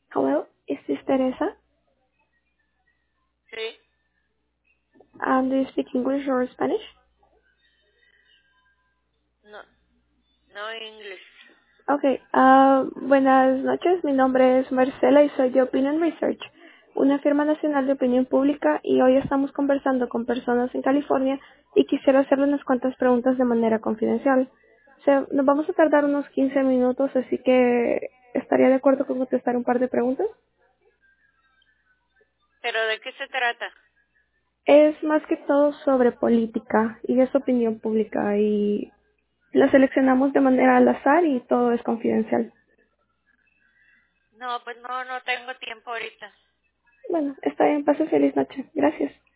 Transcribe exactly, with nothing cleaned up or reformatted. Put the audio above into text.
Hello, is this Teresa? Sí, Um, do you speak English or Spanish? no, no inglés. Okay, ah, buenas noches, mi nombre es Marcela y soy de Opinion Research, una firma nacional de opinión pública y hoy estamos conversando con personas en California y quisiera hacerle unas cuantas preguntas de manera confidencial. O sea, nos vamos a tardar unos quince minutos, así que estaría de acuerdo con contestar un par de preguntas. ¿Pero de qué se trata? Es más que todo sobre política y es opinión pública y la seleccionamos de manera al azar y todo es confidencial. No, pues no, no tengo tiempo ahorita. Bueno, está bien, pase feliz noche. Gracias.